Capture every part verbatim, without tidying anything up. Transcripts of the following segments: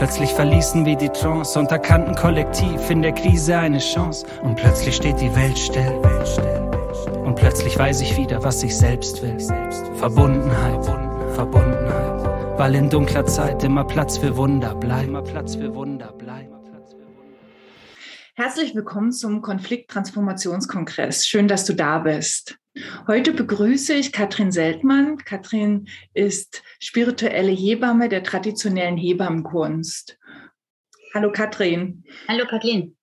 Plötzlich verließen wir die Trance und erkannten kollektiv in der Krise eine Chance. Und plötzlich steht die Welt still. Und plötzlich weiß ich wieder, was ich selbst will. Verbundenheit, Verbundenheit. Weil in dunkler Zeit immer Platz für Wunder bleibt. Immer Platz für Wunder bleibt. Herzlich willkommen zum Konflikttransformationskongress. Schön, dass du da bist. Heute begrüße ich Katrin Seltmann. Katrin ist spirituelle Hebamme der traditionellen Hebammenkunst. Hallo Katrin. Hallo Kathleen.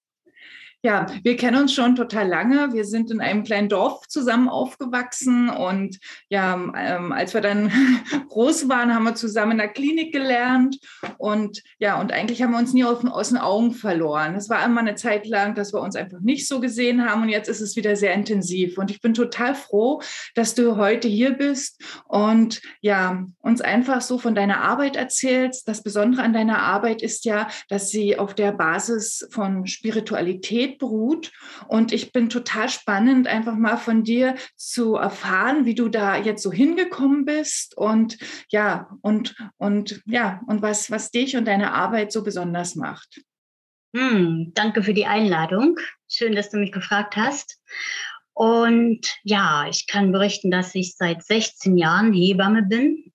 Ja, wir kennen uns schon total lange. Wir sind in einem kleinen Dorf zusammen aufgewachsen und ja, ähm, als wir dann groß waren, haben wir zusammen in der Klinik gelernt und ja, und eigentlich haben wir uns nie aus, aus den Augen verloren. Es war immer eine Zeit lang, dass wir uns einfach nicht so gesehen haben und jetzt ist es wieder sehr intensiv und ich bin total froh, dass du heute hier bist und ja, uns einfach so von deiner Arbeit erzählst. Das Besondere an deiner Arbeit ist ja, dass sie auf der Basis von Spiritualität beruht. Und ich bin total spannend, einfach mal von dir zu erfahren, wie du da jetzt so hingekommen bist und ja, und, und ja, und was, was dich und deine Arbeit so besonders macht. Hm, danke für die Einladung. Schön, dass du mich gefragt hast. Und ja, ich kann berichten, dass ich seit sechzehn Jahren Hebamme bin.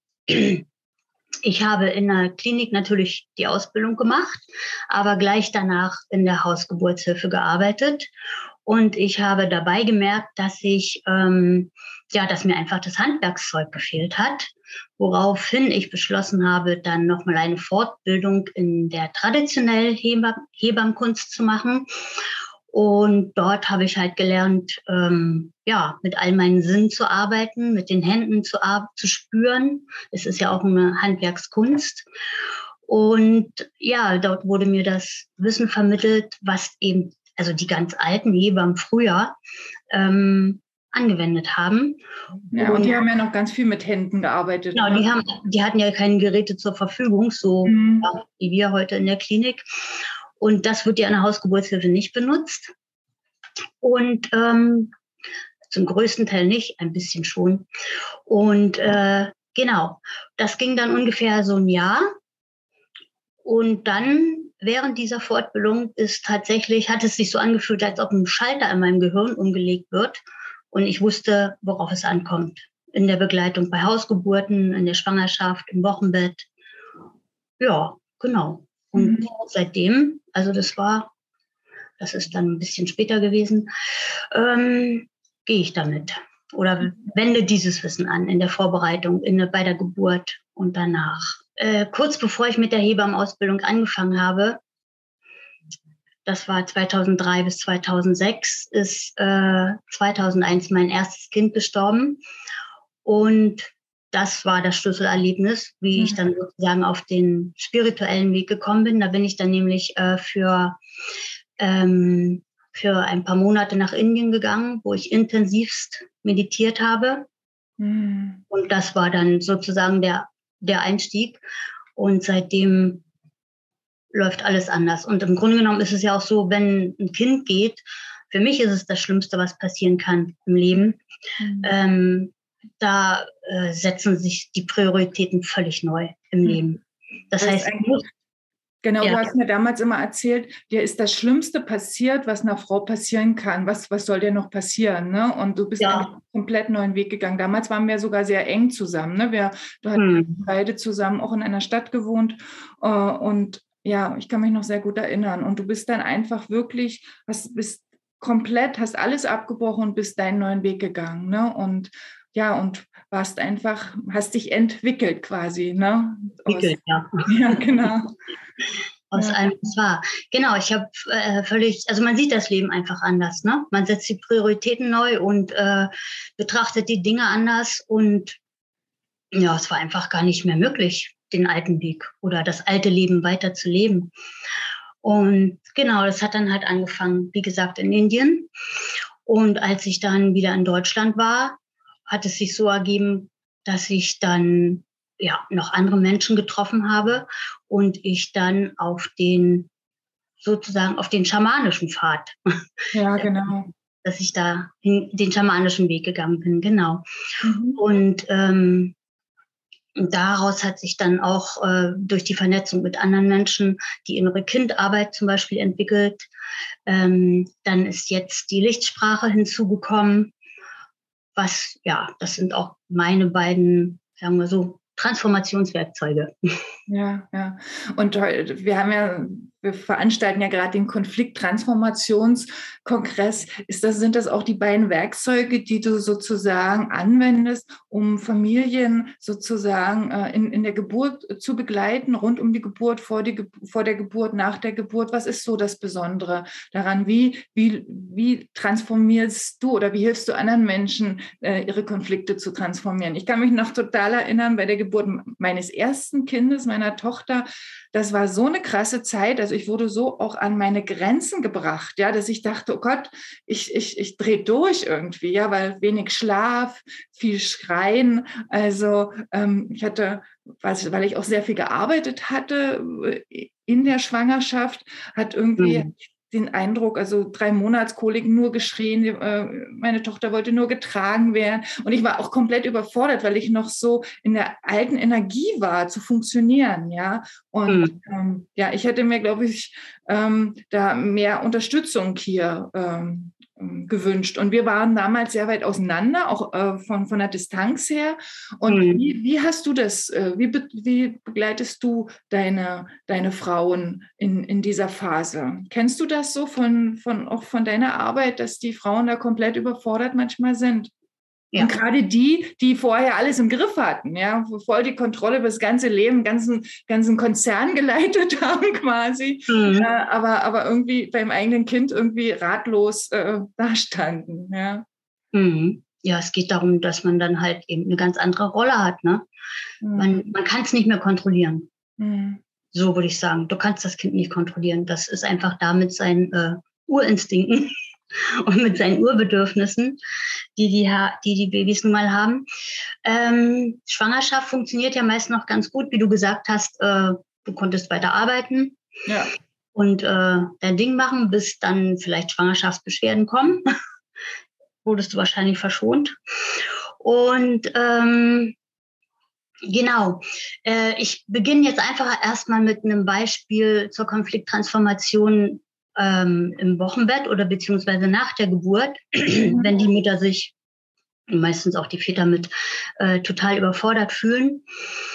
Ich habe in der Klinik natürlich die Ausbildung gemacht, aber gleich danach in der Hausgeburtshilfe gearbeitet. Und ich habe dabei gemerkt, dass ich, ähm, ja, dass mir einfach das Handwerkszeug gefehlt hat, woraufhin ich beschlossen habe, dann nochmal eine Fortbildung in der traditionellen Hebam- Hebammenkunst zu machen. Und dort habe ich halt gelernt, ähm, ja, mit all meinen Sinnen zu arbeiten, mit den Händen zu, ar- zu spüren. Es ist ja auch eine Handwerkskunst. Und ja, dort wurde mir das Wissen vermittelt, was eben, also die ganz alten Hebammen früher ähm, angewendet haben. Ja, und, und die haben ja noch ganz viel mit Händen gearbeitet. Genau, die haben, die hatten ja keine Geräte zur Verfügung, so mhm. ja, wie wir heute in der Klinik. Und das wird ja in der Hausgeburtshilfe nicht benutzt. Und ähm, zum größten Teil nicht, ein bisschen schon. Und äh, genau, das ging dann ungefähr so ein Jahr. Und dann während dieser Fortbildung ist tatsächlich, hat es sich so angefühlt, als ob ein Schalter in meinem Gehirn umgelegt wird. Und ich wusste, worauf es ankommt. In der Begleitung bei Hausgeburten, in der Schwangerschaft, im Wochenbett. Ja, genau. Und mhm. seitdem, also das war, das ist dann ein bisschen später gewesen, ähm, gehe ich damit oder wende dieses Wissen an in der Vorbereitung, in der, bei der Geburt und danach. Äh, kurz bevor ich mit der Hebammenausbildung angefangen habe, das war zweitausenddrei bis zweitausendsechs, ist äh, zweitausendeins mein erstes Kind gestorben und das war das Schlüsselerlebnis, wie mhm. ich dann sozusagen auf den spirituellen Weg gekommen bin. Da bin ich dann nämlich äh, für, ähm, für ein paar Monate nach Indien gegangen, wo ich intensivst meditiert habe. Mhm. Und das war dann sozusagen der, der Einstieg. Und seitdem läuft alles anders. Und im Grunde genommen ist es ja auch so, wenn ein Kind geht, für mich ist es das Schlimmste, was passieren kann im Leben. Mhm. Ähm, da äh, setzen sich die Prioritäten völlig neu im Leben. Das, das heißt, muss, genau, ja. Du hast mir damals immer erzählt, dir ist das Schlimmste passiert, was einer Frau passieren kann. Was, was soll dir noch passieren? Ne? Und du bist ja. einen komplett neuen Weg gegangen. Damals waren wir sogar sehr eng zusammen. Ne? Wir, du hast hm. beide zusammen auch in einer Stadt gewohnt. Äh, und ja, ich kann mich noch sehr gut erinnern. Und du bist dann einfach wirklich, hast, bist komplett, hast alles abgebrochen und bist deinen neuen Weg gegangen. Ne? Und ja, und warst einfach, hast dich entwickelt quasi, ne? Entwickelt, ja. Ja, genau. Aus ja. allem, was war. Genau, ich habe äh, völlig, also man sieht das Leben einfach anders, ne? Man setzt die Prioritäten neu und äh, betrachtet die Dinge anders und ja, es war einfach gar nicht mehr möglich, den alten Weg oder das alte Leben weiter zu leben. Und genau, das hat dann halt angefangen, wie gesagt, in Indien. Und als ich dann wieder in Deutschland war, hat es sich so ergeben, dass ich dann ja noch andere Menschen getroffen habe und ich dann auf den sozusagen auf den schamanischen Pfad, ja genau, dass ich da hin, den schamanischen Weg gegangen bin, genau. Mhm. Und ähm, Und daraus hat sich dann auch äh, durch die Vernetzung mit anderen Menschen die innere Kindarbeit zum Beispiel entwickelt. Ähm, dann ist jetzt die Lichtsprache hinzugekommen. Was, ja, das sind auch meine beiden, sagen wir so, Transformationswerkzeuge. Ja, ja. Und wir haben ja, wir veranstalten ja gerade den Konflikttransformationskongress. Ist das, sind das auch die beiden Werkzeuge, die du sozusagen anwendest, um Familien sozusagen in, in der Geburt zu begleiten, rund um die Geburt, vor, die, vor der Geburt, nach der Geburt? Was ist so das Besondere daran? Wie, wie, wie transformierst du oder wie hilfst du anderen Menschen, ihre Konflikte zu transformieren? Ich kann mich noch total erinnern, bei der Geburt meines ersten Kindes, meiner Tochter, das war so eine krasse Zeit. Also ich wurde so auch an meine Grenzen gebracht, ja, dass ich dachte, oh Gott, ich, ich, ich drehe durch irgendwie, ja, weil wenig Schlaf, viel Schreien. Also ähm, ich hatte, weil ich auch sehr viel gearbeitet hatte in der Schwangerschaft, hat irgendwie mhm. den Eindruck, also drei Monatskoliken, nur geschrien, äh, meine Tochter wollte nur getragen werden. Und ich war auch komplett überfordert, weil ich noch so in der alten Energie war, zu funktionieren, ja. Und mhm. ähm, ja, ich hätte mir, glaube ich, ähm, da mehr Unterstützung hier ähm, gewünscht. Und wir waren damals sehr weit auseinander, auch äh, von, von der Distanz her. Und mhm. wie, wie hast du das, äh, wie, be, wie begleitest du deine, deine Frauen in, in dieser Phase? Kennst du das so von, von, auch von deiner Arbeit, dass die Frauen da komplett überfordert manchmal sind? Ja. Und gerade die, die vorher alles im Griff hatten, ja, voll die Kontrolle über das ganze Leben, ganzen, ganzen Konzern geleitet haben quasi, mhm. äh, aber, aber irgendwie beim eigenen Kind irgendwie ratlos äh, dastanden, ja. Mhm. Ja, es geht darum, dass man dann halt eben eine ganz andere Rolle hat, ne? Mhm. Man, man kann es nicht mehr kontrollieren. Mhm. So würde ich sagen. Du kannst das Kind nicht kontrollieren. Das ist einfach da mit seinen äh, Urinstinkten und mit seinen Urbedürfnissen, die die, die, die Babys nun mal haben. Ähm, Schwangerschaft funktioniert ja meist noch ganz gut, wie du gesagt hast. Äh, du konntest weiter arbeiten ja. und äh, dein Ding machen, bis dann vielleicht Schwangerschaftsbeschwerden kommen. Wurdest du wahrscheinlich verschont. Und ähm, genau, äh, ich beginne jetzt einfach erstmal mit einem Beispiel zur Konflikttransformation ähm, im Wochenbett oder beziehungsweise nach der Geburt, mhm. wenn die Mütter sich, meistens auch die Väter mit, äh, total überfordert fühlen,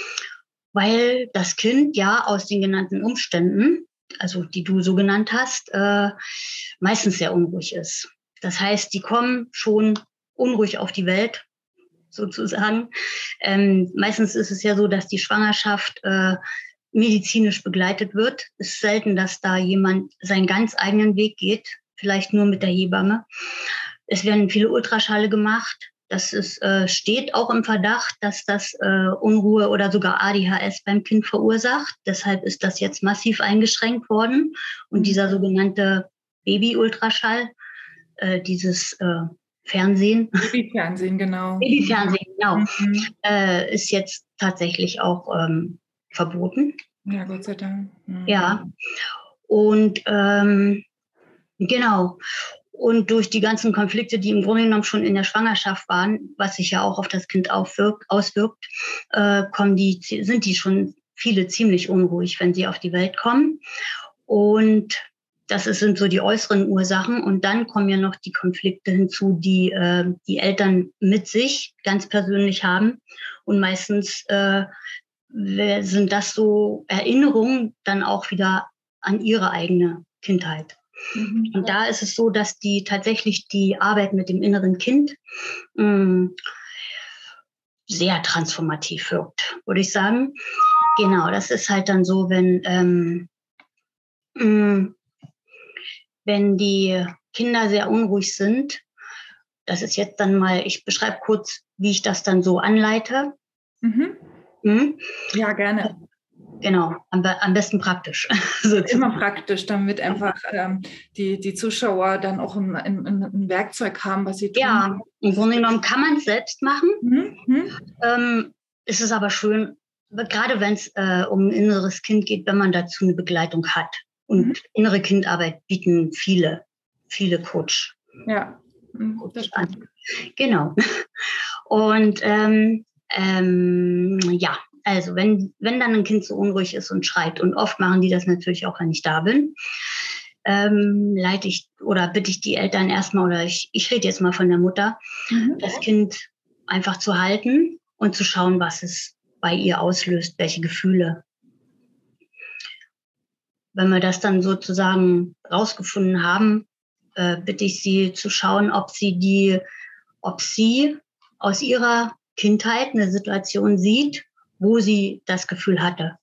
weil das Kind ja aus den genannten Umständen, also die du so genannt hast, äh, meistens sehr unruhig ist. Das heißt, die kommen schon unruhig auf die Welt, sozusagen. Ähm, meistens ist es ja so, dass die Schwangerschaft äh, medizinisch begleitet wird. Es ist selten, dass da jemand seinen ganz eigenen Weg geht, vielleicht nur mit der Hebamme. Es werden viele Ultraschalle gemacht. Das ist, äh, steht auch im Verdacht, dass das äh, Unruhe oder sogar A D H S beim Kind verursacht. Deshalb ist das jetzt massiv eingeschränkt worden. Und dieser sogenannte Baby-Ultraschall, äh, dieses äh, Fernsehen. Babyfernsehen, genau. Babyfernsehen, genau. Mhm. Äh, ist jetzt tatsächlich auch ähm, verboten. Ja, Gott sei Dank. Mhm. Ja. Und ähm, genau. Und durch die ganzen Konflikte, die im Grunde genommen schon in der Schwangerschaft waren, was sich ja auch auf das Kind aufwirkt, auswirkt, äh, kommen die, sind die schon viele ziemlich unruhig, wenn sie auf die Welt kommen. Und das sind so die äußeren Ursachen. Und dann kommen ja noch die Konflikte hinzu, die äh, die Eltern mit sich ganz persönlich haben. Und meistens äh, sind das so Erinnerungen dann auch wieder an ihre eigene Kindheit. Mhm. Und da ist es so, dass die tatsächlich die Arbeit mit dem inneren Kind mh, sehr transformativ wirkt, würde ich sagen. Genau, das ist halt dann so, wenn ähm, mh, wenn die Kinder sehr unruhig sind. Das ist jetzt dann mal, ich beschreibe kurz, wie ich das dann so anleite. Mhm. Mhm. Ja, gerne. Genau, am, am besten praktisch. Immer praktisch, damit einfach ähm, die, die Zuschauer dann auch ein, ein, ein Werkzeug haben, was sie tun. Ja, im Grunde genommen kann man es selbst machen. Mhm. Ähm, es ist aber schön, gerade wenn es äh, um ein inneres Kind geht, wenn man dazu eine Begleitung hat. Und mhm. innere Kindarbeit bieten viele, viele Coach. Ja, Coach an. Genau. Und ähm, ähm, ja, Also wenn, wenn dann ein Kind so unruhig ist und schreit, und oft machen die das natürlich auch, wenn ich da bin, ähm, leite ich oder bitte ich die Eltern erstmal, oder ich, ich rede jetzt mal von der Mutter, mhm. das Kind einfach zu halten und zu schauen, was es bei ihr auslöst, welche Gefühle. Wenn wir das dann sozusagen rausgefunden haben, äh, bitte ich sie zu schauen, ob sie die, ob sie aus ihrer Kindheit eine Situation sieht, wo sie das Gefühl hatte.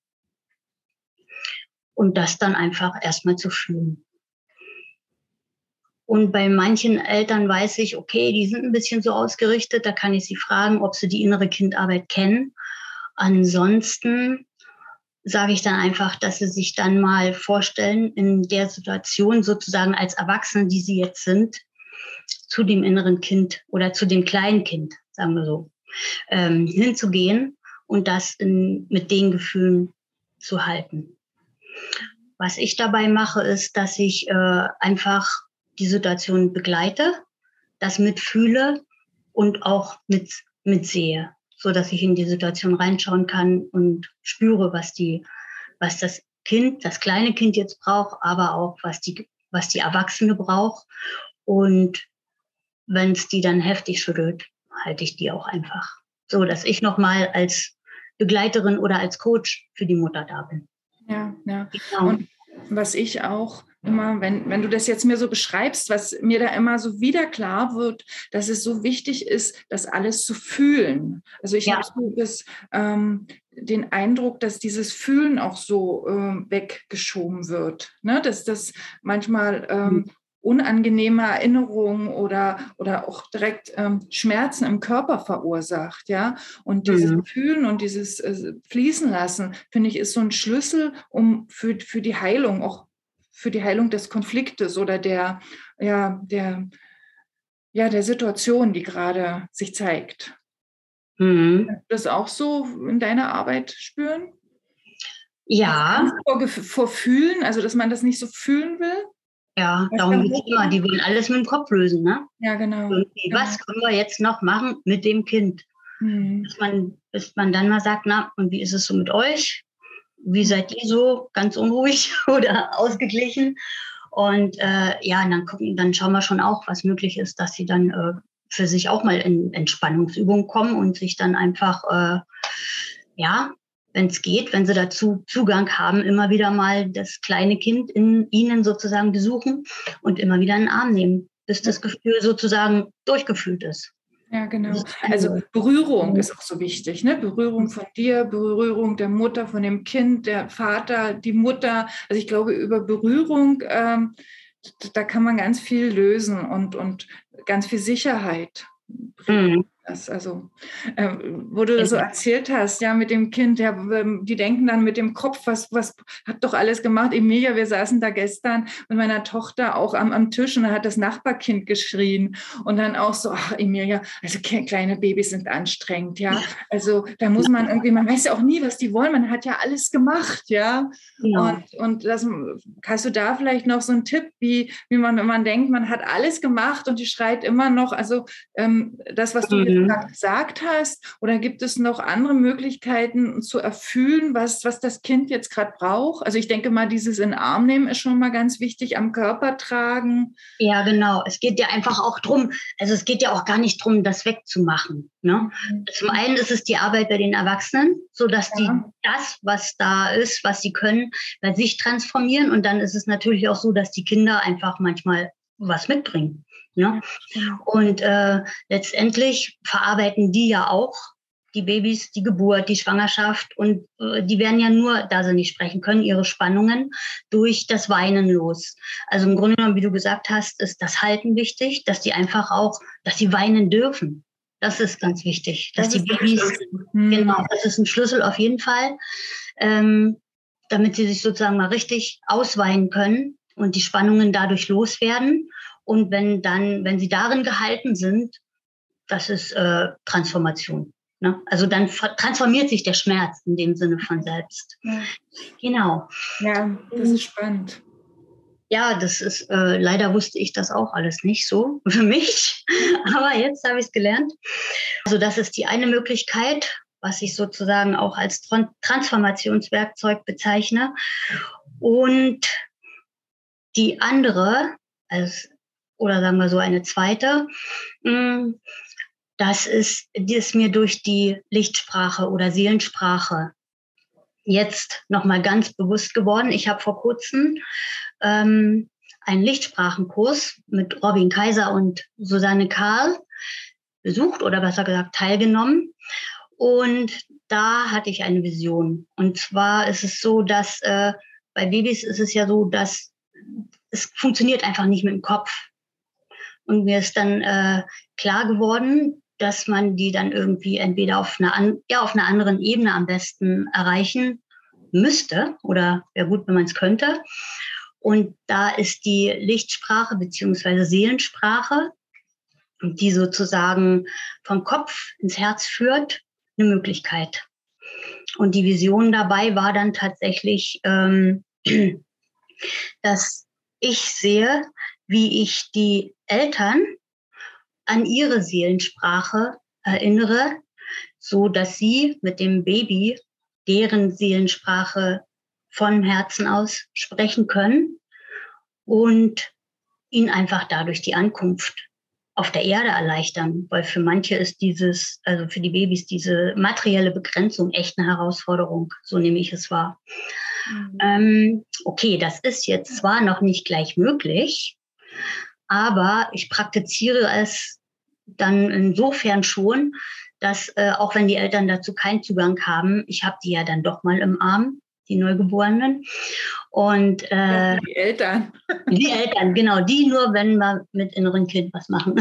Und das dann einfach erstmal zu fühlen. Und bei manchen Eltern weiß ich, okay, die sind ein bisschen so ausgerichtet, da kann ich sie fragen, ob sie die innere Kindarbeit kennen. Ansonsten sage ich dann einfach, dass sie sich dann mal vorstellen, in der Situation sozusagen als Erwachsene, die sie jetzt sind, zu dem inneren Kind oder zu dem kleinen Kind, sagen wir so, ähm, hinzugehen und das in, mit den Gefühlen zu halten. Was ich dabei mache, ist, dass ich äh, einfach die Situation begleite, das mitfühle und auch mit, mitsehe, so dass ich in die Situation reinschauen kann und spüre, was die, was das Kind, das kleine Kind jetzt braucht, aber auch was die, was die Erwachsene braucht. Und wenn es die dann heftig schüttelt, halte ich die auch einfach, so dass ich nochmal als Begleiterin oder als Coach für die Mutter da bin. Ja, ja. Genau. Und was ich auch immer, wenn, wenn du das jetzt mir so beschreibst, was mir da immer so wieder klar wird, dass es so wichtig ist, das alles zu fühlen. Also ich ja. habe so das, ähm, den Eindruck, dass dieses Fühlen auch so ähm, weggeschoben wird. Ne? Dass das manchmal ähm, unangenehme Erinnerungen oder, oder auch direkt ähm, Schmerzen im Körper verursacht. Ja? Und dieses mhm. Fühlen und dieses äh, Fließen lassen, finde ich, ist so ein Schlüssel, um für, für die Heilung, auch für die Heilung des Konfliktes oder der, ja, der, ja, der Situation, die gerade sich zeigt. Mhm. Kannst du das auch so in deiner Arbeit spüren? Ja. Vor, vor Fühlen, also dass man das nicht so fühlen will? Ja, was darum geht es immer. Die wollen alles mit dem Kopf lösen, ne? Ja, genau. Irgendwie, genau. Was können wir jetzt noch machen mit dem Kind? Mhm. Bis man, bis man dann mal sagt, na, und wie ist es so mit euch? Wie seid ihr so? Ganz unruhig oder ausgeglichen? Und äh, ja, dann gucken, dann schauen wir schon auch, was möglich ist, dass sie dann äh, für sich auch mal in Entspannungsübungen kommen und sich dann einfach, äh, ja, wenn es geht, wenn sie dazu Zugang haben, immer wieder mal das kleine Kind in ihnen sozusagen besuchen und immer wieder in den Arm nehmen, bis das Gefühl sozusagen durchgefühlt ist. Ja, genau. Also Berührung ist auch so wichtig, ne? Berührung von dir, Berührung der Mutter, von dem Kind, der Vater, die Mutter. Also ich glaube, über Berührung, ähm, da kann man ganz viel lösen und, und ganz viel Sicherheit bringen. Mhm. Das, also, äh, wo du so erzählt hast, ja, mit dem Kind, ja, die denken dann mit dem Kopf, was, was hat doch alles gemacht. Emilia, wir saßen da gestern mit meiner Tochter auch am, am Tisch und da hat das Nachbarkind geschrien und dann auch so, ach, Emilia, also kleine Babys sind anstrengend, ja. Also da muss man irgendwie, man weiß ja auch nie, was die wollen, man hat ja alles gemacht, ja. ja. Und, und das, hast du da vielleicht noch so einen Tipp, wie, wie man, wenn man denkt, man hat alles gemacht und die schreit immer noch, also ähm, das, was du mhm. gesagt hast, oder gibt es noch andere Möglichkeiten zu erfühlen, was, was das Kind jetzt gerade braucht? Also ich denke mal, dieses in den Arm nehmen ist schon mal ganz wichtig, am Körper tragen. Ja, genau. Es geht ja einfach auch drum, also es geht ja auch gar nicht drum, das wegzumachen. Ne? Mhm. Zum einen ist es die Arbeit bei den Erwachsenen, sodass ja. die das, was da ist, was sie können, bei sich transformieren. Und dann ist es natürlich auch so, dass die Kinder einfach manchmal was mitbringen. Ne? Und äh, letztendlich verarbeiten die ja auch, die Babys, die Geburt, die Schwangerschaft und äh, die werden ja nur, da sie nicht sprechen können, ihre Spannungen durch das Weinen los. Also im Grunde genommen, wie du gesagt hast, ist das Halten wichtig, dass die einfach auch, dass sie weinen dürfen. Das ist ganz wichtig, dass das die Babys, hm. genau, das ist ein Schlüssel auf jeden Fall, ähm, damit sie sich sozusagen mal richtig ausweinen können und die Spannungen dadurch loswerden. Und wenn dann, wenn sie darin gehalten sind, das ist äh, Transformation. Ne? Also dann transformiert sich der Schmerz in dem Sinne von selbst. Ja. Genau. Ja, das ist spannend. Ja, das ist, äh, leider wusste ich das auch alles nicht so für mich, aber jetzt habe ich es gelernt. Also das ist die eine Möglichkeit. was ich sozusagen auch als Transformationswerkzeug bezeichne. Und die andere, also, oder sagen wir so eine zweite, das ist, die ist mir durch die Lichtsprache oder Seelensprache jetzt nochmal ganz bewusst geworden. Ich habe vor kurzem ähm, einen Lichtsprachenkurs mit Robin Kaiser und Susanne Karl besucht oder besser gesagt teilgenommen. Und da hatte ich eine Vision. Und zwar ist es so, dass äh, bei Babys ist es ja so, dass es funktioniert einfach nicht mit dem Kopf. Und mir ist dann äh, klar geworden, dass man die dann irgendwie entweder auf einer, an, ja, auf einer anderen Ebene am besten erreichen müsste oder wäre gut, wenn man es könnte. Und da ist die Lichtsprache beziehungsweise Seelensprache, die sozusagen vom Kopf ins Herz führt, eine Möglichkeit. Und die Vision dabei war dann tatsächlich, ähm, dass ich sehe, wie ich die Eltern an ihre Seelensprache erinnere, so dass sie mit dem Baby deren Seelensprache vom Herzen aus sprechen können und ihnen einfach dadurch die Ankunft auf der Erde erleichtern, weil für manche ist dieses, also für die Babys diese materielle Begrenzung echt eine Herausforderung, so nehme ich es wahr. Mhm. Ähm, okay, das ist jetzt zwar noch nicht gleich möglich, aber ich praktiziere es dann insofern schon, dass äh, auch wenn die Eltern dazu keinen Zugang haben, ich habe die ja dann doch mal im Arm, die Neugeborenen. Und äh, die Eltern. Die Eltern, genau, die nur, wenn wir mit inneren Kind was machen.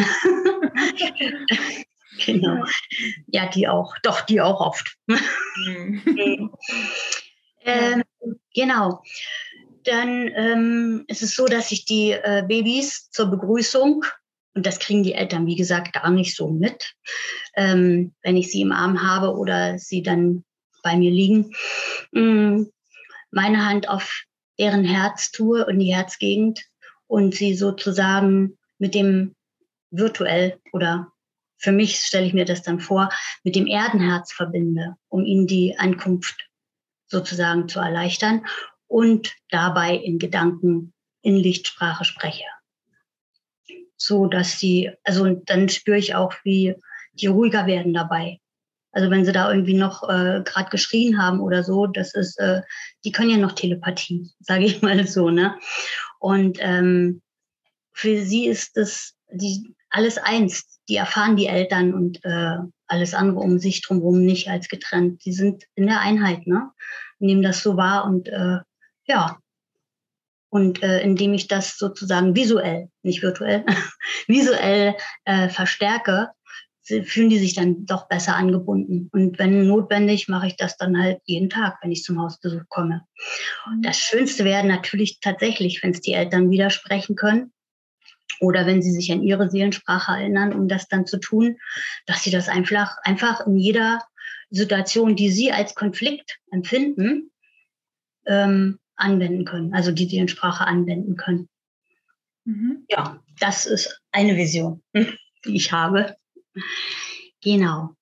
Genau. Ja, die auch. Doch, die auch oft. Mhm. ähm, genau. Dann ähm, ist es so, dass ich die äh, Babys zur Begrüßung, und das kriegen die Eltern, wie gesagt, gar nicht so mit, ähm, wenn ich sie im Arm habe oder sie dann bei mir liegen, mh, meine Hand auf deren Herz tue und die Herzgegend und sie sozusagen mit dem virtuell oder für mich stelle ich mir das dann vor, mit dem Erdenherz verbinde, um ihnen die Ankunft sozusagen zu erleichtern und dabei in Gedanken in Lichtsprache spreche. So dass sie, also dann spüre ich auch, wie die ruhiger werden dabei. Also wenn sie da irgendwie noch äh, gerade geschrien haben oder so, das ist, äh, die können ja noch Telepathie, sage ich mal so, ne? Und ähm, für sie ist das die, alles eins. Die erfahren die Eltern und äh, alles andere um sich drumherum nicht als getrennt. Die sind in der Einheit, ne? Nehmen das so wahr und äh, ja. Und äh, indem ich das sozusagen visuell, nicht virtuell, visuell äh, verstärke, fühlen die sich dann doch besser angebunden. Und wenn notwendig, mache ich das dann halt jeden Tag, wenn ich zum Hausbesuch komme. Das Schönste wäre natürlich tatsächlich, wenn es die Eltern widersprechen können oder wenn sie sich an ihre Seelensprache erinnern, um das dann zu tun, dass sie das einfach, einfach in jeder Situation, die sie als Konflikt empfinden, ähm, anwenden können, also die Seelensprache anwenden können. Mhm. Ja, das ist eine Vision, die ich habe. Genau.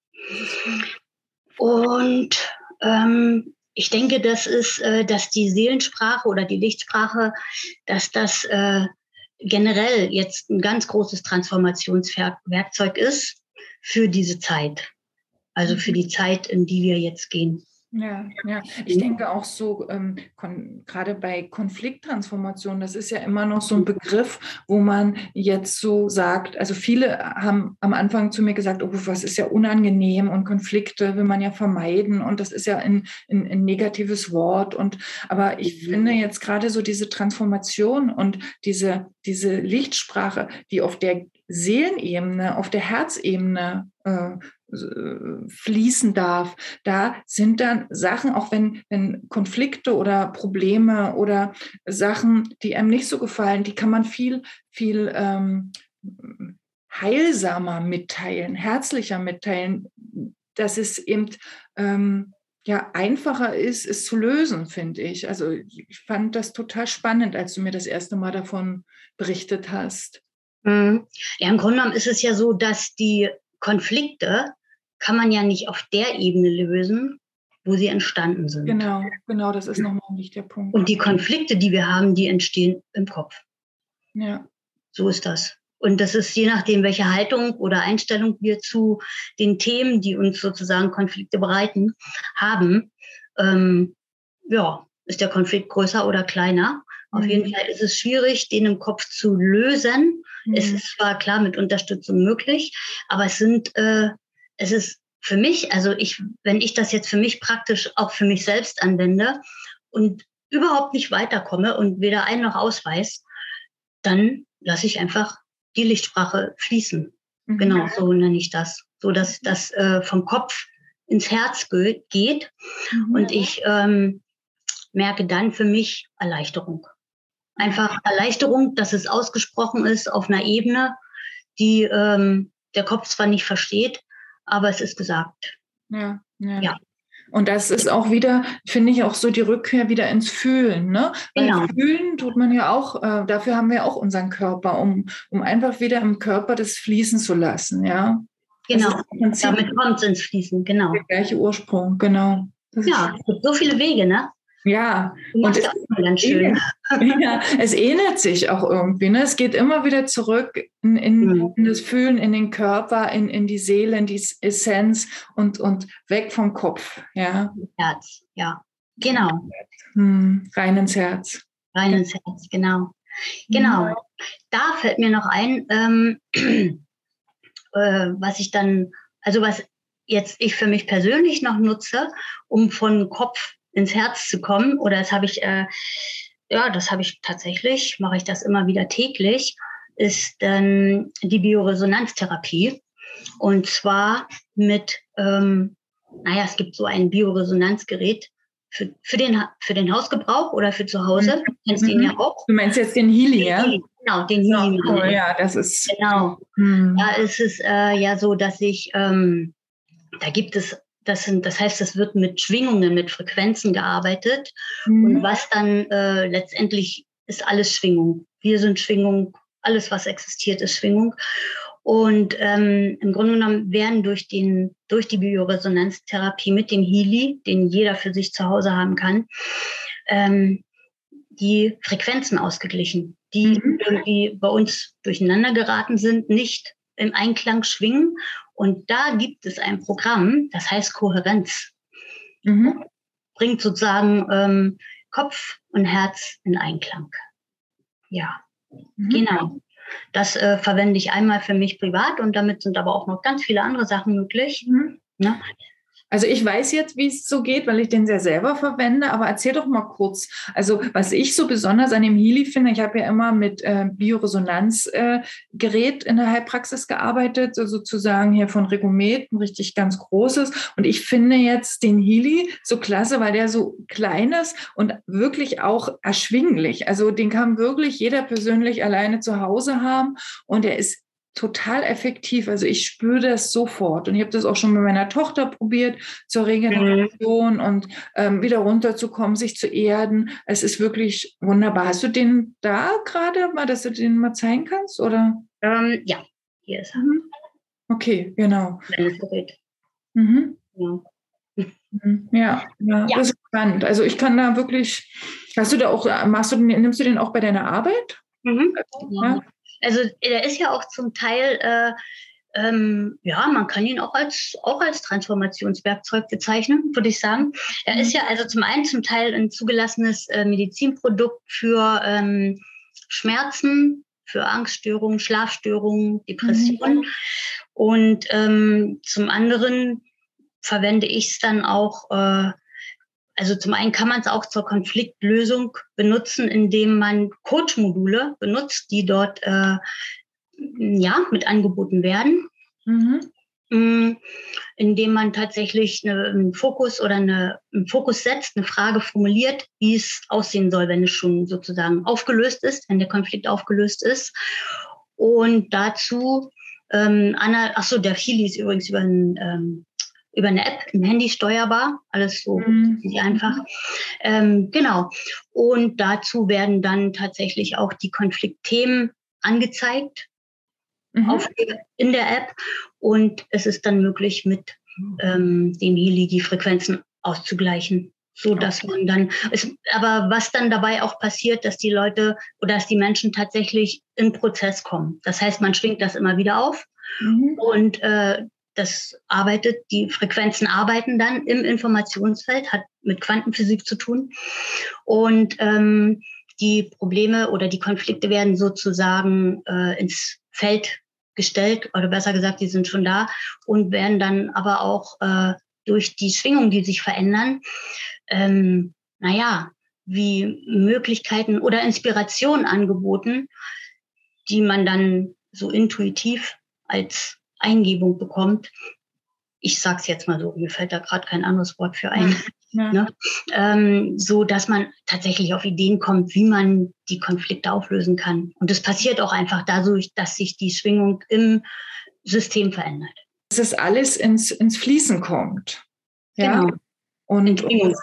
Und ähm, ich denke, das ist, äh, dass die Seelensprache oder die Lichtsprache, dass das äh, generell jetzt ein ganz großes Transformationswerkzeug ist für diese Zeit. Also für die Zeit, in die wir jetzt gehen. Ja, ja, ich denke auch so, ähm, gerade bei Konflikttransformation, das ist ja immer noch so ein Begriff, wo man jetzt so sagt, also viele haben am Anfang zu mir gesagt, oh, was ist ja unangenehm und Konflikte will man ja vermeiden und das ist ja ein, ein, ein negatives Wort. Und aber ich finde jetzt gerade so diese Transformation und diese, diese Lichtsprache, die auf der Seelenebene, auf der Herzebene äh, fließen darf. Da sind dann Sachen, auch wenn, wenn Konflikte oder Probleme oder Sachen, die einem nicht so gefallen, die kann man viel, viel ähm, heilsamer mitteilen, herzlicher mitteilen, dass es eben ähm, ja, einfacher ist, es zu lösen, finde ich. Also ich fand das total spannend, als du mir das erste Mal davon berichtet hast. Ja, im Grunde genommen ist es ja so, dass die Konflikte kann man ja nicht auf der Ebene lösen, wo sie entstanden sind. Genau, genau, das ist nochmal ein wichtiger Punkt. Und die Konflikte, die wir haben, die entstehen im Kopf. Ja. So ist das. Und das ist je nachdem, welche Haltung oder Einstellung wir zu den Themen, die uns sozusagen Konflikte bereiten, haben, ähm, ja, ist der Konflikt größer oder kleiner. Mhm. Auf jeden Fall ist es schwierig, den im Kopf zu lösen. Mhm. Es ist zwar klar mit Unterstützung möglich, aber es sind, äh, es ist für mich, also ich, wenn ich das jetzt für mich praktisch auch für mich selbst anwende und überhaupt nicht weiterkomme und weder ein noch aus weiß, dann lasse ich einfach die Lichtsprache fließen. Mhm. Genau, so nenne ich das. So, dass das äh, vom Kopf ins Herz ge- geht. Mhm. Und ich ähm, merke dann für mich Erleichterung. Einfach Erleichterung, dass es ausgesprochen ist auf einer Ebene, die ähm, der Kopf zwar nicht versteht, aber es ist gesagt. Ja, ja. ja. Und das ist auch wieder, finde ich, auch so die Rückkehr wieder ins Fühlen. Ne? Weil genau. Fühlen tut man ja auch, äh, dafür haben wir auch unseren Körper, um, um einfach wieder im Körper das fließen zu lassen. Ja? Genau, damit kommt es ins Fließen, genau. Der gleiche Ursprung, genau. Das ja, es gibt so viele Wege, ne? Ja, und es, ganz schön. Ja, es ähnelt sich auch irgendwie. Ne? Es geht immer wieder zurück in, in, mhm. in das Fühlen, in den Körper, in, in die Seele, in die Essenz und, und weg vom Kopf. Ja. Herz, ja, genau. Hm, rein ins Herz. Rein ins Herz, genau. Genau. Mhm. Da fällt mir noch ein, ähm, äh, was ich dann, also was jetzt ich für mich persönlich noch nutze, um von Kopf ins Herz zu kommen, oder das habe ich, äh, ja, das habe ich tatsächlich, mache ich das immer wieder täglich, ist ähm, die Bioresonanztherapie. Und zwar mit, ähm, naja, es gibt so ein Bioresonanzgerät für, für, den, für den Hausgebrauch oder für zu Hause. Du kennst mhm. den ja auch. Du meinst jetzt den Healy, ja? Genau, den Healy. Oh, ja, das ist... Genau. Mhm. Da ist es äh, ja so, dass ich, ähm, da gibt es Das, sind, das heißt, es wird mit Schwingungen, mit Frequenzen gearbeitet. Mhm. Und was dann äh, letztendlich ist alles Schwingung. Wir sind Schwingung, alles, was existiert, ist Schwingung. Und ähm, im Grunde genommen werden durch, den, durch die Bioresonanztherapie mit dem Healy, den jeder für sich zu Hause haben kann, ähm, die Frequenzen ausgeglichen, die mhm. irgendwie bei uns durcheinander geraten sind, nicht im Einklang schwingen. Und da gibt es ein Programm, das heißt Kohärenz. Mhm. Bringt sozusagen ähm, Kopf und Herz in Einklang. Ja, mhm. genau. Das äh, verwende ich einmal für mich privat und damit sind aber auch noch ganz viele andere Sachen möglich. Mhm. Ja. Also ich weiß jetzt, wie es so geht, weil ich den sehr selber verwende, aber erzähl doch mal kurz. Also was ich so besonders an dem Healy finde, ich habe ja immer mit äh, Bioresonanzgerät äh, in der Heilpraxis gearbeitet, so sozusagen hier von Regomed, ein richtig ganz großes. Und ich finde jetzt den Healy so klasse, weil der so klein ist und wirklich auch erschwinglich. Also den kann wirklich jeder persönlich alleine zu Hause haben und der ist total effektiv. Also ich spüre das sofort. Und ich habe das auch schon mit meiner Tochter probiert, zur Regeneration mhm. und ähm, wieder runterzukommen, sich zu erden. Es ist wirklich wunderbar. Hast du den da gerade mal, dass du den mal zeigen kannst? Oder? Ähm, ja, hier ist er. Okay, genau. Mhm. Ja. Ja, ja, ja, das ist spannend. Also ich kann da wirklich, hast du da auch, machst du den, nimmst du den auch bei deiner Arbeit? Mhm. Ja. Also der ist ja auch zum Teil, äh, ähm, ja, man kann ihn auch als auch als Transformationswerkzeug bezeichnen, würde ich sagen. Er ist ja also zum einen zum Teil ein zugelassenes äh, Medizinprodukt für ähm, Schmerzen, für Angststörungen, Schlafstörungen, Depressionen. Mhm. Und ähm, zum anderen verwende ich es dann auch, äh, also zum einen kann man es auch zur Konfliktlösung benutzen, indem man Coach-Module benutzt, die dort äh, ja, mit angeboten werden. Mhm. Indem man tatsächlich eine, einen Fokus oder eine, einen Fokus setzt, eine Frage formuliert, wie es aussehen soll, wenn es schon sozusagen aufgelöst ist, wenn der Konflikt aufgelöst ist. Und dazu, ähm, Anna, ach so, der Healy ist übrigens über ein ähm, über eine App im Handy steuerbar, alles so mhm. einfach. Ähm, genau. Und dazu werden dann tatsächlich auch die Konfliktthemen angezeigt mhm. auf, in der App. Und es ist dann möglich, mit ähm, dem Healy die Frequenzen auszugleichen. So dass man dann, es, aber was dann dabei auch passiert, dass die Leute oder dass die Menschen tatsächlich in Prozess kommen. Das heißt, man schwingt das immer wieder auf mhm. und äh, das arbeitet, die Frequenzen arbeiten dann im Informationsfeld, hat mit Quantenphysik zu tun. Und ähm, die Probleme oder die Konflikte werden sozusagen äh, ins Feld gestellt, oder besser gesagt, die sind schon da und werden dann aber auch äh, durch die Schwingungen, die sich verändern, ähm, naja, wie Möglichkeiten oder Inspirationen angeboten, die man dann so intuitiv als Eingebung bekommt. Ich sag's jetzt mal so, mir fällt da gerade kein anderes Wort für ein. Ja. Ne? Ähm, so, dass man tatsächlich auf Ideen kommt, wie man die Konflikte auflösen kann. Und das passiert auch einfach dadurch, dass sich die Schwingung im System verändert. Dass das alles ins, ins Fließen kommt. Ja. Genau. Und, und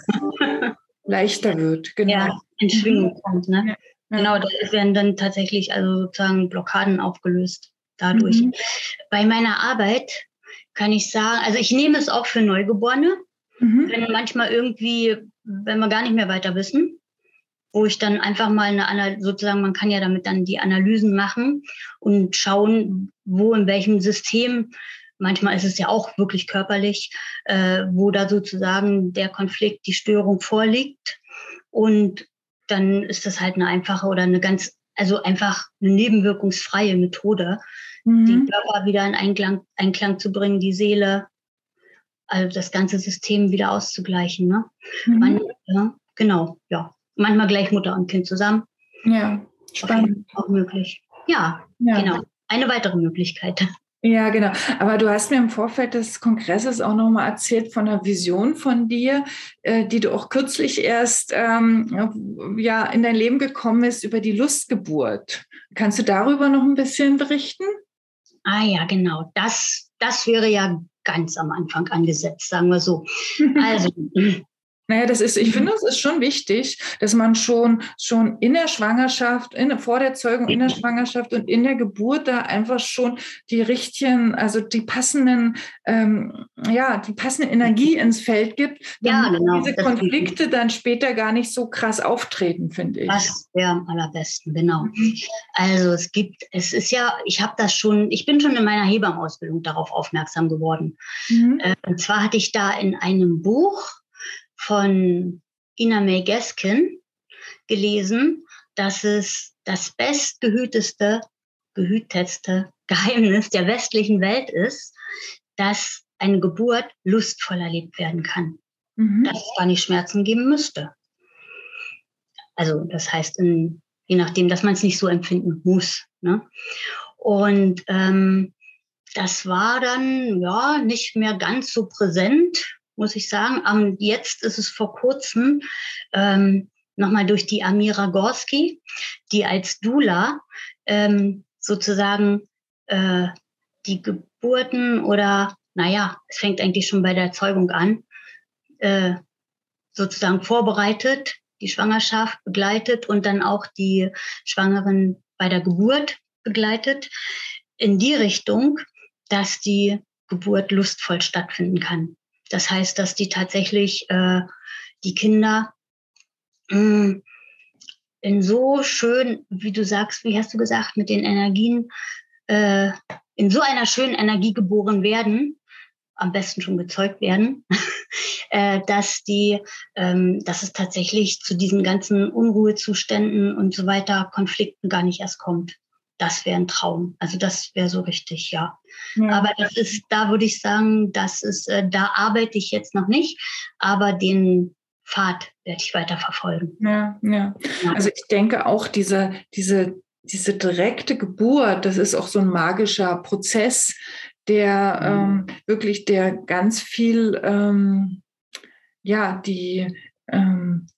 leichter wird. Genau. Ja, in Schwingung mhm. kommt. Ne? Ja. Genau, da werden dann tatsächlich also sozusagen Blockaden aufgelöst dadurch. Mhm. Bei meiner Arbeit kann ich sagen, also ich nehme es auch für Neugeborene, mhm. wenn manchmal irgendwie, wenn wir gar nicht mehr weiter wissen, wo ich dann einfach mal eine Analyse, sozusagen, man kann ja damit dann die Analysen machen und schauen, wo in welchem System, manchmal ist es ja auch wirklich körperlich, äh, wo da sozusagen der Konflikt, die Störung vorliegt. Und dann ist das halt eine einfache oder eine ganz, also einfach eine nebenwirkungsfreie Methode, mhm. den Körper wieder in Einklang, Einklang zu bringen, die Seele, also das ganze System wieder auszugleichen. Ne? Mhm. Man, ja, genau, ja. Manchmal gleich Mutter und Kind zusammen. Ja, spannend. Auch möglich. Ja, ja, genau. Eine weitere Möglichkeit. Ja, genau. Aber du hast mir im Vorfeld des Kongresses auch nochmal erzählt von einer Vision von dir, äh, die du auch kürzlich erst ähm, ja, in dein Leben gekommen ist, über die Lustgeburt. Kannst du darüber noch ein bisschen berichten? Ah ja, genau. Das, das wäre ja ganz am Anfang angesetzt, sagen wir so. Also... Naja, das ist, ich finde, es ist schon wichtig, dass man schon, schon in der Schwangerschaft, in, vor der Zeugung, in der Schwangerschaft und in der Geburt da einfach schon die richtigen, also die passenden, ähm, ja, die passende Energie ins Feld gibt, damit ja, genau, diese Konflikte dann später gar nicht so krass auftreten, finde ich. Das wäre am allerbesten, genau. Mhm. Also es gibt, es ist ja, ich habe das schon, ich bin schon in meiner Hebammenausbildung darauf aufmerksam geworden. Mhm. Äh, und zwar hatte ich da in einem Buch von Ina May Gaskin gelesen, dass es das bestgehüteste, gehütetste Geheimnis der westlichen Welt ist, dass eine Geburt lustvoll erlebt werden kann. Mhm. Dass es gar nicht Schmerzen geben müsste. Also das heißt, in, je nachdem, dass man es nicht so empfinden muss. Ne? Und ähm, das war dann ja nicht mehr ganz so präsent, muss ich sagen. Um, jetzt ist es vor kurzem ähm, nochmal durch die Amira Gorski, die als Doula ähm, sozusagen äh, die Geburten oder, naja, es fängt eigentlich schon bei der Zeugung an, äh, sozusagen vorbereitet, die Schwangerschaft begleitet und dann auch die Schwangeren bei der Geburt begleitet, in die Richtung, dass die Geburt lustvoll stattfinden kann. Das heißt, dass die tatsächlich äh, die Kinder mh, in so schön, wie du sagst, wie hast du gesagt, mit den Energien, äh, in so einer schönen Energie geboren werden, am besten schon gezeugt werden, äh, dass die, ähm, dass es tatsächlich zu diesen ganzen Unruhezuständen und so weiter, Konflikten gar nicht erst kommt. Das wäre ein Traum. Also das wäre so richtig, ja. ja. Aber das ist, da würde ich sagen, das ist, äh, da arbeite ich jetzt noch nicht, aber den Pfad werde ich weiter verfolgen. Ja, ja. ja. Also ich denke auch, diese, diese, diese direkte Geburt, das ist auch so ein magischer Prozess, der ähm, wirklich, der ganz viel, ähm, ja, die ähm,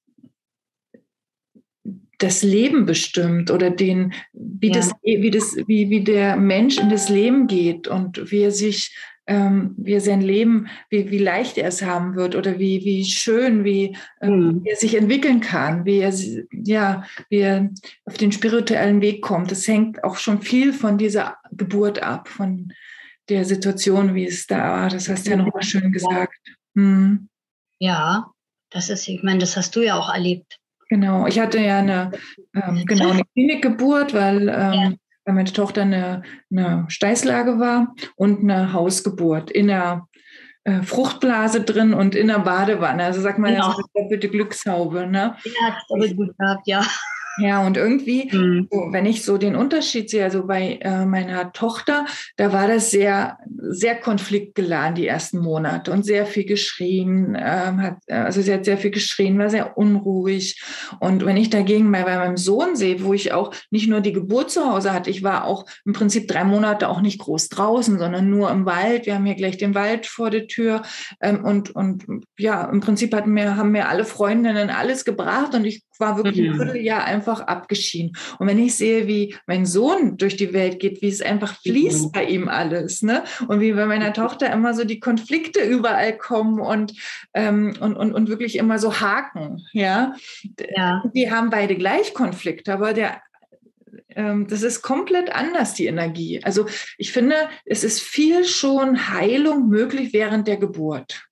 das Leben bestimmt oder den, wie ja. das, wie das, wie, wie der Mensch in das Leben geht und wie er sich, ähm, wie er sein Leben, wie, wie leicht er es haben wird oder wie, wie schön, wie, ähm, mhm. wie er sich entwickeln kann, wie er, ja, wie er auf den spirituellen Weg kommt. Das hängt auch schon viel von dieser Geburt ab, von der Situation, wie es da war. Das hast du ja nochmal schön gesagt. Hm. Ja, das ist, ich meine, das hast du ja auch erlebt. Genau, ich hatte ja eine, ähm, genau, eine Klinikgeburt, weil, ähm, ja. weil meine Tochter eine, eine Steißlage war und eine Hausgeburt in der äh, Fruchtblase drin und in der Badewanne. Also sagt man genau. Ja so eine doppelte Glückshaube. Ne? Ja, das habe ich gut gehabt, ja. Ja, und irgendwie, mhm. so, wenn ich so den Unterschied sehe, also bei äh, meiner Tochter, da war das sehr, sehr konfliktgeladen die ersten Monate und sehr viel geschrien, ähm, hat, also sie hat sehr viel geschrien, war sehr unruhig. Und wenn ich dagegen bei, bei meinem Sohn sehe, wo ich auch nicht nur die Geburt zu Hause hatte, ich war auch im Prinzip drei Monate auch nicht groß draußen, sondern nur im Wald. Wir haben hier gleich den Wald vor der Tür ähm, und, und ja, im Prinzip hatten wir, haben mir alle Freundinnen alles gebracht und ich war wirklich mhm. ein Vierteljahr einfach abgeschieden. Und wenn ich sehe, wie mein Sohn durch die Welt geht, wie es einfach fließt mhm. bei ihm alles, ne? Und wie bei meiner Tochter immer so die Konflikte überall kommen und, ähm, und, und, und wirklich immer so haken, ja? ja. Die haben beide gleich Konflikte, aber der ähm, das ist komplett anders, die Energie. Also ich finde, es ist viel schon Heilung möglich während der Geburt.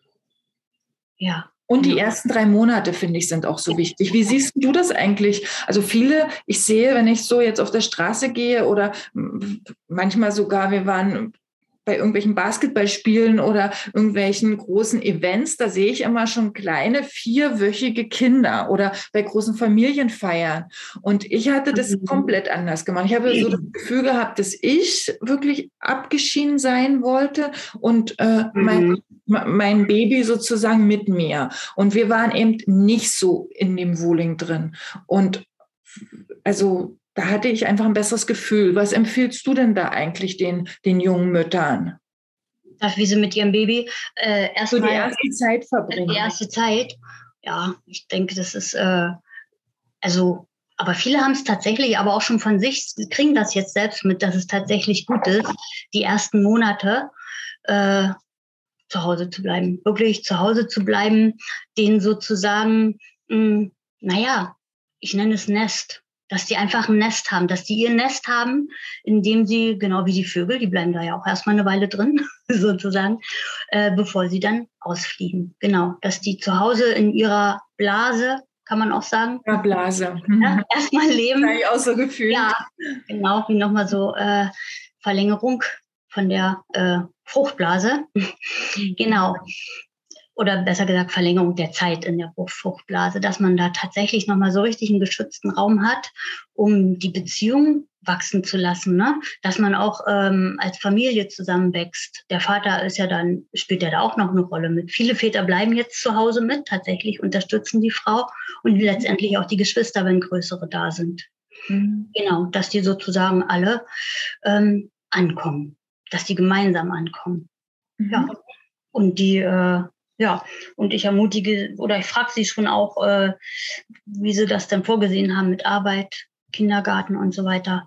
Ja. Und die ersten drei Monate, finde ich, sind auch so wichtig. Wie siehst du das eigentlich? Also viele, ich sehe, wenn ich so jetzt auf der Straße gehe oder manchmal sogar, wir waren bei irgendwelchen Basketballspielen oder irgendwelchen großen Events, da sehe ich immer schon kleine vierwöchige Kinder oder bei großen Familienfeiern. Und ich hatte das mhm. komplett anders gemacht. Ich habe so das Gefühl gehabt, dass ich wirklich abgeschieden sein wollte und äh, mhm. mein, mein Baby sozusagen mit mir. Und wir waren eben nicht so in dem Wuling drin. Und also da hatte ich einfach ein besseres Gefühl. Was empfiehlst du denn da eigentlich den, den jungen Müttern? Dass wie sie mit ihrem Baby äh, erstmal so die erste Zeit verbringen. Die erste Zeit, ja, ich denke, das ist, äh, also, aber viele haben es tatsächlich, aber auch schon von sich, kriegen das jetzt selbst mit, dass es tatsächlich gut ist, die ersten Monate äh, zu Hause zu bleiben. Wirklich zu Hause zu bleiben, denen sozusagen, mh, naja, ich nenne es Nest. Dass die einfach ein Nest haben, dass die ihr Nest haben, in dem sie, genau wie die Vögel, die bleiben da ja auch erstmal eine Weile drin, sozusagen, äh, bevor sie dann ausfliegen. Genau, dass die zu Hause in ihrer Blase, kann man auch sagen. Ja, Blase. Ja, erstmal leben. Habe ich auch so gefühlt. Ja, genau, wie nochmal so äh, Verlängerung von der äh, Fruchtblase. Genau. Oder besser gesagt Verlängerung der Zeit in der Fruchtblase, dass man da tatsächlich nochmal so richtig einen geschützten Raum hat, um die Beziehung wachsen zu lassen, ne? Dass man auch ähm, als Familie zusammenwächst. Der Vater ist ja dann, spielt ja da auch noch eine Rolle mit. Viele Väter bleiben jetzt zu Hause mit, tatsächlich unterstützen die Frau und letztendlich auch die Geschwister, wenn größere da sind. Mhm. Genau, dass die sozusagen alle ähm, ankommen, dass die gemeinsam ankommen. Mhm. Ja, und die äh, Ja, und ich ermutige oder ich frage sie schon auch, äh, wie sie das denn vorgesehen haben mit Arbeit, Kindergarten und so weiter.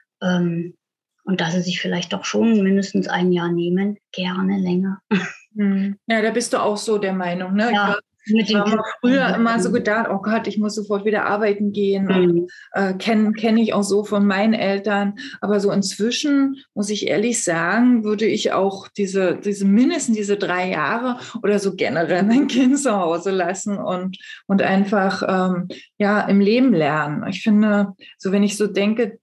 Ähm, und dass sie sich vielleicht doch schon mindestens ein Jahr nehmen, gerne länger. Ja, da bist du auch so der Meinung, ne? Ja. Ich habe früher immer so gedacht, oh Gott, ich muss sofort wieder arbeiten gehen. Mhm. Äh, Kenne kenn ich auch so von meinen Eltern. Aber so inzwischen, muss ich ehrlich sagen, würde ich auch diese, diese mindestens diese drei Jahre oder so generell mein Kind zu Hause lassen und, und einfach ähm, ja, im Leben lernen. Ich finde, so wenn ich so denke,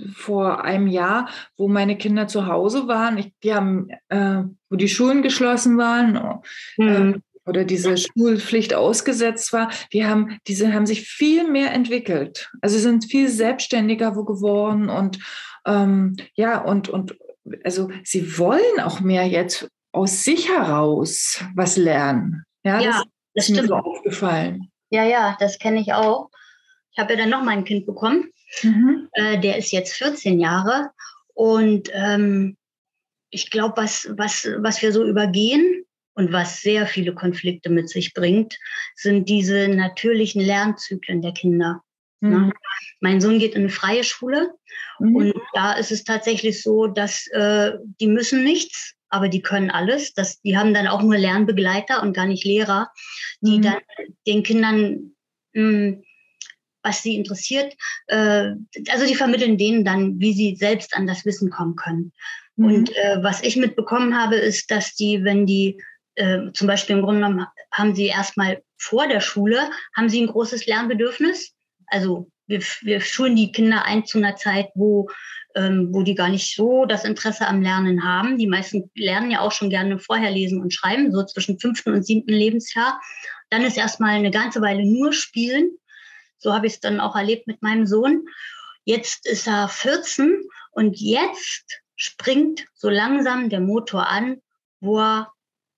vor einem Jahr, wo meine Kinder zu Hause waren, ich, die haben, äh, wo die Schulen geschlossen waren, mhm. äh, oder diese Schulpflicht ausgesetzt war, die haben, diese haben sich viel mehr entwickelt. Also sind viel selbstständiger geworden und ähm, ja, und, und also sie wollen auch mehr jetzt aus sich heraus was lernen. Ja, ja das, das ist stimmt. mir so aufgefallen. Ja, ja, das kenne ich auch. Ich habe ja dann noch mal ein Kind bekommen. Mhm. Äh, der ist jetzt vierzehn Jahre und ähm, ich glaube, was, was, was wir so übergehen, und was sehr viele Konflikte mit sich bringt, sind diese natürlichen Lernzyklen der Kinder. Mhm. Ne? Mein Sohn geht in eine freie Schule mhm. und da ist es tatsächlich so, dass äh, die müssen nichts, aber die können alles. Das, die haben dann auch nur Lernbegleiter und gar nicht Lehrer, die mhm. dann den Kindern mh, was sie interessiert. Äh, also die vermitteln denen dann, wie sie selbst an das Wissen kommen können. Mhm. Und äh, was ich mitbekommen habe, ist, dass die, wenn die äh, zum Beispiel im Grunde genommen haben sie erstmal vor der Schule, haben sie ein großes Lernbedürfnis. Also wir, wir schulen die Kinder ein zu einer Zeit, wo ähm, wo die gar nicht so das Interesse am Lernen haben. Die meisten lernen ja auch schon gerne vorher lesen und schreiben, so zwischen fünften und siebten Lebensjahr. Dann ist erstmal eine ganze Weile nur Spielen. So habe ich es dann auch erlebt mit meinem Sohn. Jetzt ist er vierzehn und jetzt springt so langsam der Motor an, wo er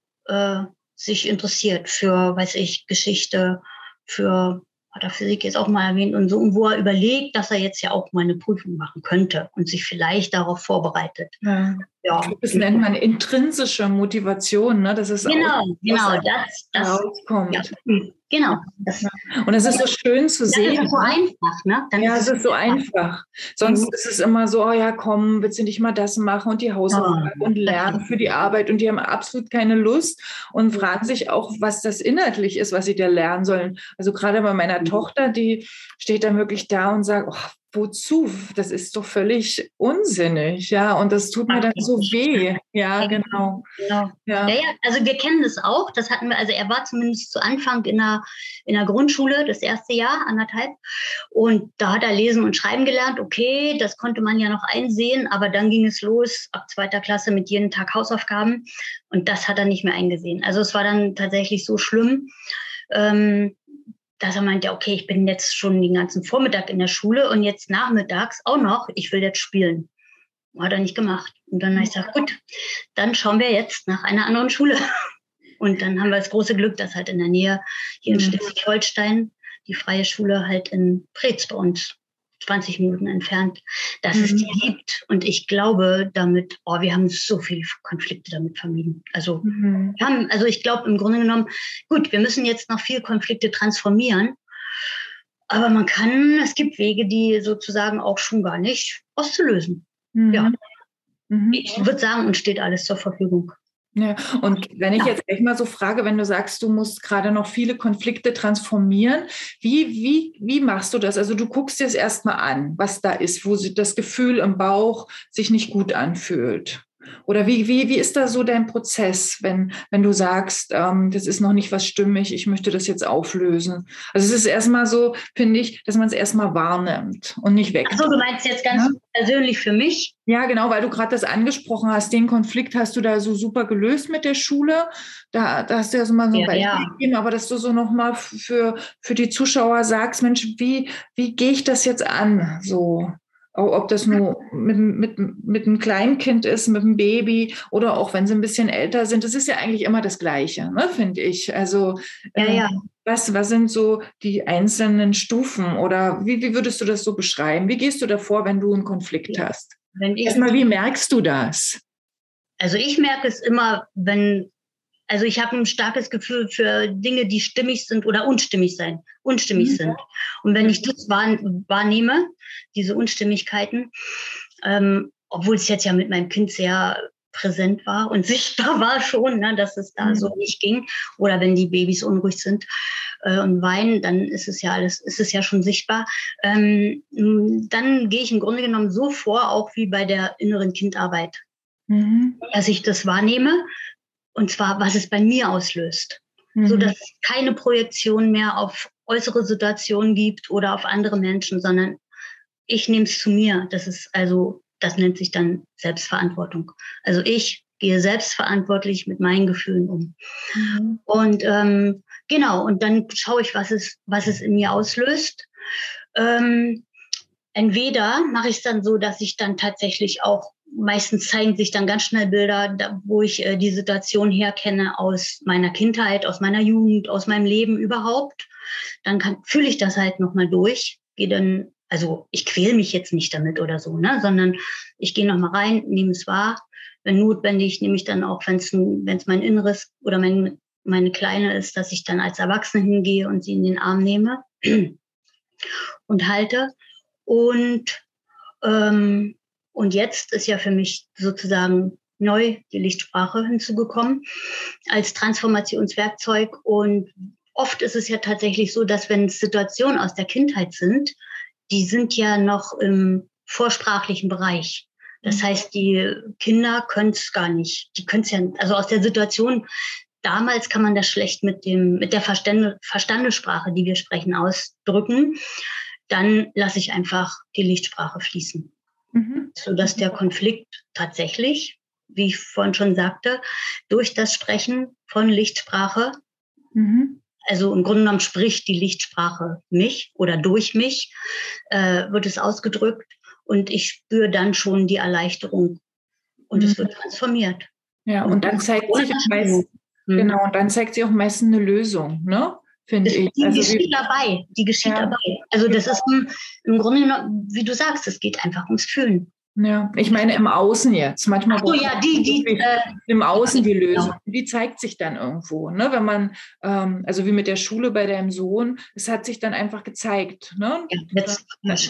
äh, sich interessiert für, weiß ich, Geschichte, für hat er Physik jetzt auch mal erwähnt und so, und wo er überlegt, dass er jetzt ja auch mal eine Prüfung machen könnte und sich vielleicht darauf vorbereitet. Ja. Ja. Das nennt man intrinsische Motivation, ne? Das ist genau, auch, genau, das, das rauskommt. Ja, genau. Das, und es ist so schön zu sehen. Das ist so einfach, ne? Dann ja, ist es ist so einfach. Sonst mhm. ist es immer so, oh ja, komm, willst du nicht mal das machen und die Hausaufgaben oh. und lernen für die Arbeit, und die haben absolut keine Lust und fragen sich auch, was das inhaltlich ist, was sie da lernen sollen. Also gerade bei meiner mhm. Tochter, die steht dann wirklich da und sagt, oh, wozu? Das ist doch völlig unsinnig, ja, und das tut mir dann so weh. Ja, genau. genau. Ja. Ja, ja, also wir kennen das auch, das hatten wir, also er war zumindest zu Anfang in der, in der Grundschule, das erste Jahr, anderthalb, und da hat er lesen und schreiben gelernt, okay, das konnte man ja noch einsehen, aber dann ging es los, ab zweiter Klasse mit jeden Tag Hausaufgaben, und das hat er nicht mehr eingesehen. Also es war dann tatsächlich so schlimm, ähm, dass er meinte, okay, ich bin jetzt schon den ganzen Vormittag in der Schule und jetzt nachmittags auch noch, ich will jetzt spielen. Hat er nicht gemacht. Und dann habe ich gesagt, gut, dann schauen wir jetzt nach einer anderen Schule. Und dann haben wir das große Glück, dass halt in der Nähe, hier in Schleswig-Holstein, die freie Schule halt in Preetz bei uns, zwanzig Minuten entfernt, dass mhm. es die gibt. Und ich glaube damit, oh, wir haben so viele Konflikte damit vermieden. Also, mhm. wir haben, also ich glaube im Grunde genommen, gut, wir müssen jetzt noch viele Konflikte transformieren. Aber man kann, es gibt Wege, die sozusagen auch schon gar nicht auszulösen. Mhm. Ja. Mhm. Ich würde sagen, uns steht alles zur Verfügung. Ja, und wenn ich jetzt echt mal so frage, wenn du sagst, du musst gerade noch viele Konflikte transformieren, wie, wie, wie machst du das? Also du guckst dir es erstmal an, was da ist, wo das Gefühl im Bauch sich nicht gut anfühlt. Oder wie, wie, wie ist da so dein Prozess, wenn, wenn du sagst, ähm, das ist noch nicht was stimmig, ich möchte das jetzt auflösen? Also es ist erstmal so, finde ich, dass man es erstmal wahrnimmt und nicht weg. Ach so, du meinst jetzt ganz ja? persönlich für mich? Ja, genau, weil du gerade das angesprochen hast. Den Konflikt hast du da so super gelöst mit der Schule. Da, da hast du ja so mal so ein ja, Beispiel ja. gegeben, aber dass du so nochmal für, für die Zuschauer sagst, Mensch, wie, wie gehe ich das jetzt an? So. Ob das nur mit, mit, mit einem Kleinkind ist, mit einem Baby oder auch wenn sie ein bisschen älter sind. Das ist ja eigentlich immer das Gleiche, ne, finde ich. Also ja, äh, ja. Was, was sind so die einzelnen Stufen oder wie, wie würdest du das so beschreiben? Wie gehst du davor, wenn du einen Konflikt ja. hast? Wenn ich, Erstmal, wie merkst du das? Also ich merke es immer, wenn, also ich habe ein starkes Gefühl für Dinge, die stimmig sind oder unstimmig sein, unstimmig mhm. sind. Und wenn ich das wahrnehme, diese Unstimmigkeiten, ähm, obwohl es jetzt ja mit meinem Kind sehr präsent war und sichtbar war schon, ne, dass es da mhm. so nicht ging. Oder wenn die Babys unruhig sind äh, und weinen, dann ist es ja alles, ist es ja schon sichtbar. Ähm, dann gehe ich im Grunde genommen so vor, auch wie bei der inneren Kindarbeit, mhm. dass ich das wahrnehme. Und zwar, was es bei mir auslöst. Mhm. So dass es keine Projektion mehr auf äußere Situationen gibt oder auf andere Menschen, sondern ich nehme es zu mir. Das ist also, das nennt sich dann Selbstverantwortung. Also ich gehe selbstverantwortlich mit meinen Gefühlen um. Mhm. Und ähm, genau, und dann schaue ich, was es, was es in mir auslöst. Ähm, entweder mache ich es dann so, dass ich dann tatsächlich auch, meistens zeigen sich dann ganz schnell Bilder, da, wo ich äh, die Situation herkenne aus meiner Kindheit, aus meiner Jugend, aus meinem Leben überhaupt. Dann kann, fühle ich das halt nochmal durch, gehe dann, also ich quäle mich jetzt nicht damit oder so, ne, sondern ich gehe nochmal rein, nehme es wahr. Wenn notwendig, nehme ich dann auch, wenn es wenn es mein Inneres oder mein, meine Kleine ist, dass ich dann als Erwachsene hingehe und sie in den Arm nehme und halte. Und ähm, Und jetzt ist ja für mich sozusagen neu die Lichtsprache hinzugekommen als Transformationswerkzeug. Und oft ist es ja tatsächlich so, dass wenn es Situationen aus der Kindheit sind, die sind ja noch im vorsprachlichen Bereich. Das heißt, die Kinder können es gar nicht. Die können es ja, also aus der Situation, damals kann man das schlecht mit dem, mit der Verstande, Verstandessprache, die wir sprechen, ausdrücken. Dann lasse ich einfach die Lichtsprache fließen. Mhm. Sodass der Konflikt tatsächlich, wie ich vorhin schon sagte, durch das Sprechen von Lichtsprache, mhm. also im Grunde genommen spricht die Lichtsprache mich oder durch mich, äh, wird es ausgedrückt. Und ich spüre dann schon die Erleichterung und mhm. es wird transformiert. Ja, und, und dann zeigt sich auch meist, mhm. genau, und dann zeigt sich auch meistens eine Lösung, ne? Finde ich. Die also geschieht wie, dabei, die geschieht ja. dabei. Also das ist im, im Grunde genommen, wie du sagst, es geht einfach ums Fühlen. Ja, ich meine im Außen jetzt. Manchmal Ach so, ja, die, die, äh, im Außen die Lösung. Die zeigt sich dann irgendwo. Ne? Wenn man, ähm, also wie mit der Schule bei deinem Sohn, es hat sich dann einfach gezeigt. Ne? Ja, jetzt,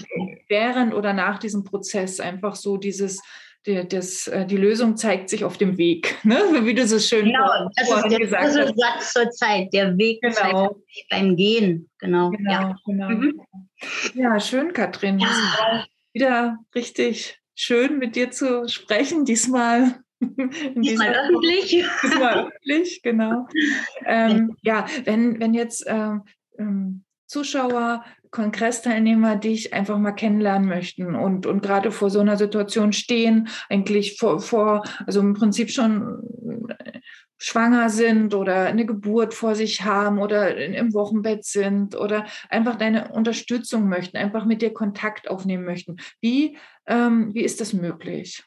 während oder nach diesem Prozess einfach so dieses, die, das, die Lösung zeigt sich auf dem Weg. Ne? Wie du so schön genau, das ist der große Satz zur Zeit. Der Weg genau. zeigt sich beim Gehen. Genau. Genau, ja. genau. Mhm. Ja, schön, Katrin. Ja. Das war wieder richtig schön, mit dir zu sprechen, diesmal. Diesmal öffentlich. Diesmal öffentlich, genau. Ähm, ja, wenn, wenn jetzt ähm, ähm, Zuschauer, Kongressteilnehmer dich einfach mal kennenlernen möchten und, und gerade vor so einer Situation stehen, eigentlich vor, vor, also im Prinzip schon schwanger sind oder eine Geburt vor sich haben oder im Wochenbett sind oder einfach deine Unterstützung möchten, einfach mit dir Kontakt aufnehmen möchten. Wie, ähm, wie ist das möglich?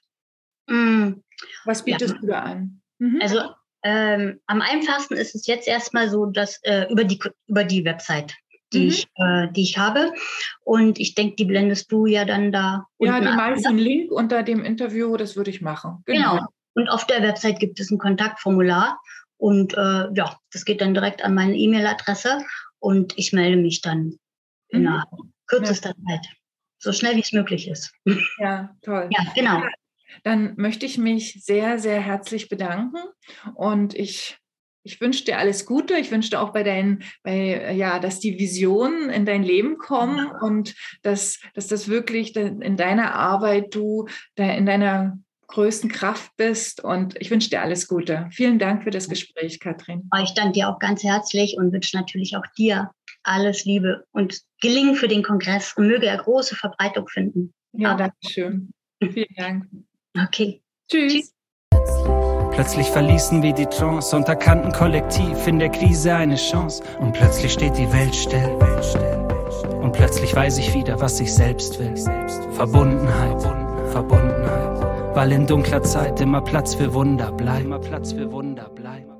Mm, Was bietest ja. du da an? Mhm. Also ähm, am einfachsten ist es jetzt erstmal so, dass äh, über die über die Website, die mhm. ich äh, die ich habe, und ich denke, die blendest du ja dann da. Ja, die mache ich einen Link unter dem Interview, das würde ich machen. Genau. genau. Und auf der Website gibt es ein Kontaktformular und äh, ja, das geht dann direkt an meine E-Mail-Adresse und ich melde mich dann innerhalb mhm. kürzester ja. Zeit, so schnell wie es möglich ist. Ja, toll. Ja, genau. Dann möchte ich mich sehr, sehr herzlich bedanken und ich Ich wünsche dir alles Gute. Ich wünsche dir auch bei deinen, bei, ja, dass die Visionen in dein Leben kommen und dass, dass das wirklich in deiner Arbeit du in deiner größten Kraft bist. Und ich wünsche dir alles Gute. Vielen Dank für das Gespräch, Katrin. Ich danke dir auch ganz herzlich und wünsche natürlich auch dir alles Liebe und Gelingen für den Kongress und möge er große Verbreitung finden. Ja, danke schön. Vielen Dank. Okay. Tschüss. Tschüss. Plötzlich verließen wir die Trance und erkannten kollektiv in der Krise eine Chance. Und plötzlich steht die Welt still. Und plötzlich weiß ich wieder, was ich selbst will. Verbundenheit, Verbundenheit. Weil in dunkler Zeit immer Platz für Wunder bleibt. Immer Platz für Wunder bleibt.